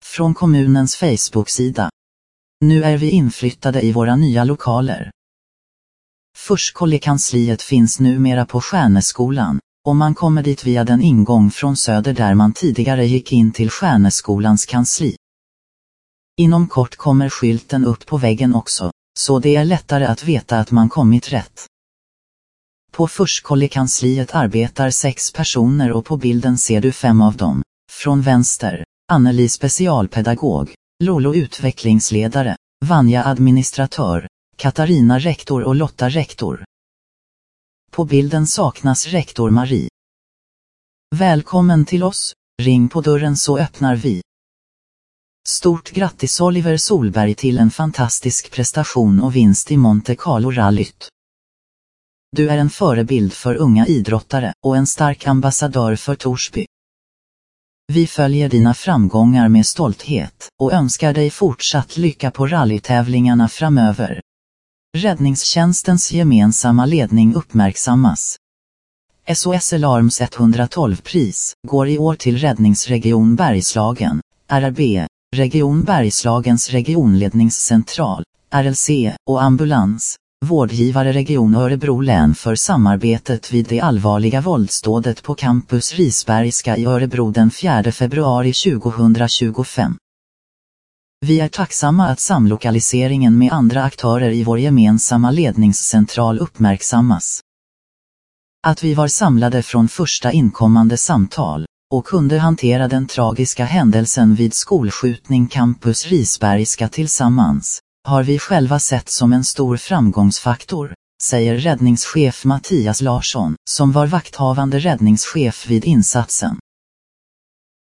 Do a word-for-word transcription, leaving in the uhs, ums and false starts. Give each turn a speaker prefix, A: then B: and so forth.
A: Från kommunens Facebook-sida. Nu är vi inflyttade i våra nya lokaler. Förskollekansliet finns numera på Stjärneskolan, och man kommer dit via den ingång från söder där man tidigare gick in till Stjärneskolans kansli. Inom kort kommer skylten upp på väggen också, så det är lättare att veta att man kommit rätt. På förskollekansliet arbetar sex personer och på bilden ser du fem av dem. Från vänster, Anneli specialpedagog, Lolo utvecklingsledare, Vanja administratör, Katarina rektor och Lotta rektor. På bilden saknas rektor Marie. Välkommen till oss, ring på dörren så öppnar vi. Stort grattis Oliver Solberg till en fantastisk prestation och vinst i Monte Carlo-rallyt. Du är en förebild för unga idrottare och en stark ambassadör för Torsby. Vi följer dina framgångar med stolthet och önskar dig fortsatt lycka på rallytävlingarna framöver. Räddningstjänstens gemensamma ledning uppmärksammas. S O S Alarms etthundratolv-pris går i år till Räddningsregion Bergslagen, R R B, Region Bergslagens regionledningscentral, R L C, och ambulans, vårdgivare Region Örebro län för samarbetet vid det allvarliga våldsdådet på campus Risbergska i Örebro den fjärde februari tjugohundratjugofem. Vi är tacksamma att samlokaliseringen med andra aktörer i vår gemensamma ledningscentral uppmärksammas. Att vi var samlade från första inkommande samtal och kunde hantera den tragiska händelsen vid skolskjutning campus Risbergska tillsammans har vi själva sett som en stor framgångsfaktor, säger räddningschef Mattias Larsson, som var vakthavande räddningschef vid insatsen.